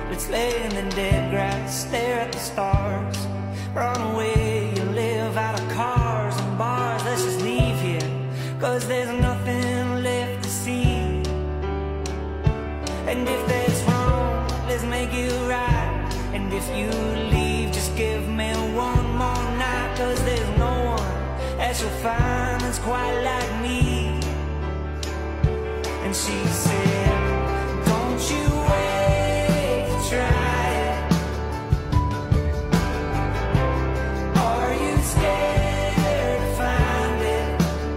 Let's lay in the dead grass, stare at the stars. Run away, you live out of cars and bars. Let's just leave here, cause there's nothing left to see. And if there's wrong, let's make it right. And if you leave, just give me one more night. Cause there's no one that you'll find that's quite like me. And she said, don't you wait to try it. Are you scared to find it?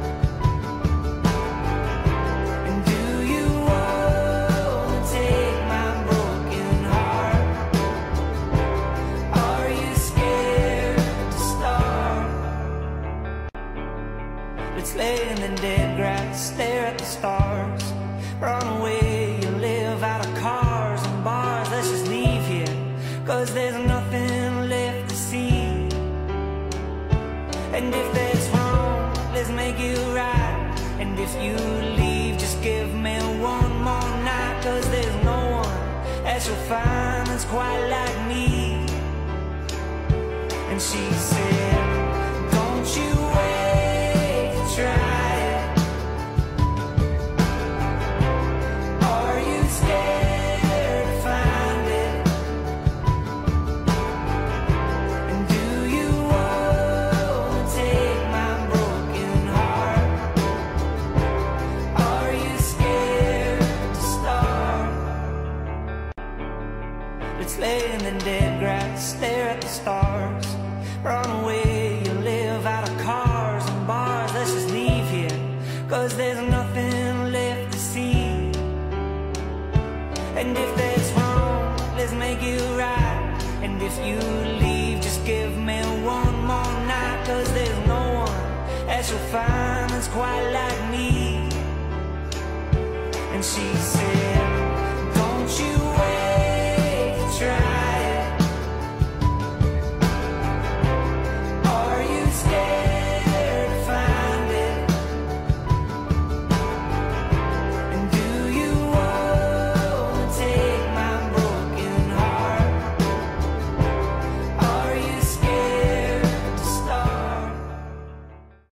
And do you want to take my broken heart? Are you scared to start? Let's lay in the dead grass, stare at the stars. Run away, you live out of cars and bars. Let's just leave here, cause there's nothing left to see. And if there's wrong, let's make it right. And if you leave, just give me one more night. Cause there's no one that you'll find that's quite like me. And she said, don't you wait to try it. Are you scared to find it? And do you want to take my broken heart? Are you scared to start? Let's lay in the dead grass, stare at the stars. Run away, you live out of cars and bars. Let's just leave here, cause there's nothing left to see. And if there's wrong, let's make it right. And if you leave, just give me one more night. Cause there's no one that you'll find that's quite like me. And she said,